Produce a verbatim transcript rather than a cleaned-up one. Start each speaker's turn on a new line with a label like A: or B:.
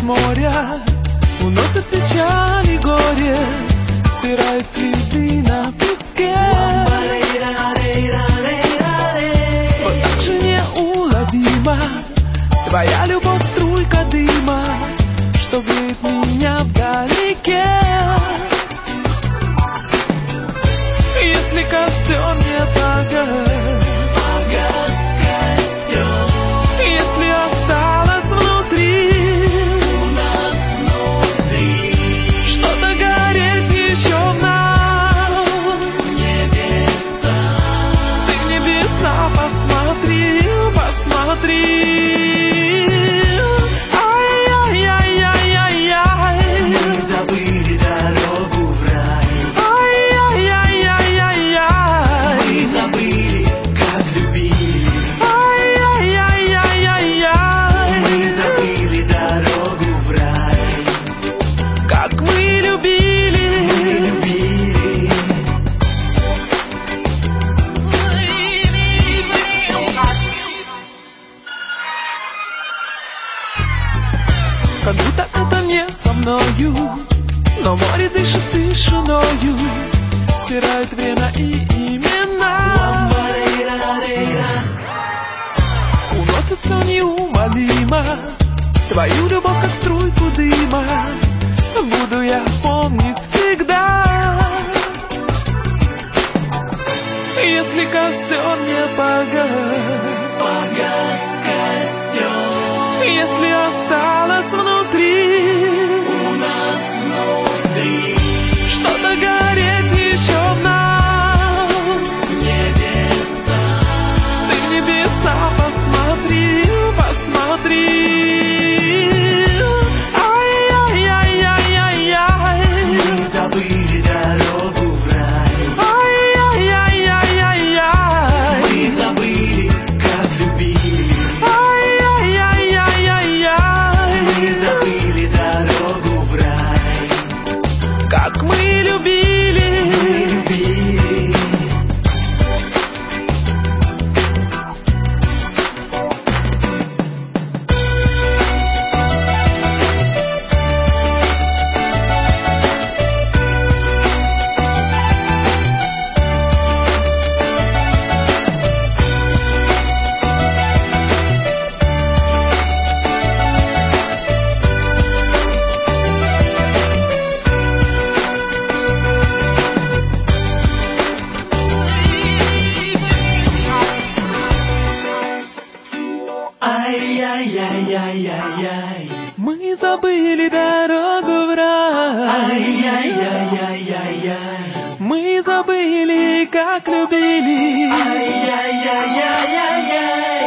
A: моря уносят печаль и горе, стирают следы на песке. Вот так же неуловима твоя любовь, струйка дыма, что греет меня вдалеке. Если костер не погас, как будто это не со мною, но море дышит тишиною, стирает время и имена. Уносит все неумолимо твою любовь, как струйку дыма, буду я помнить всегда. Если костер не погас, погас костер, если осталось внутри, у нас внутри что-то гореть еще в нас, небеса, ты в небеса посмотри, посмотри. Ай-яй-яй-яй-яй-яй, мы забыли дорогу в рай. Ай-яй-яй-яй-яй, мы забыли, как любили. Ай-яй-яй-яй-яй, мы забыли дорогу в рай. Как мы любили, мы любили. Ай-яй-яй-яй-яй-яй, мы забыли дорогу в рай. Ай-яй-яй-яй-яй-яй, мы забыли, как любили. Ай-яй-яй-яй-яй-яй.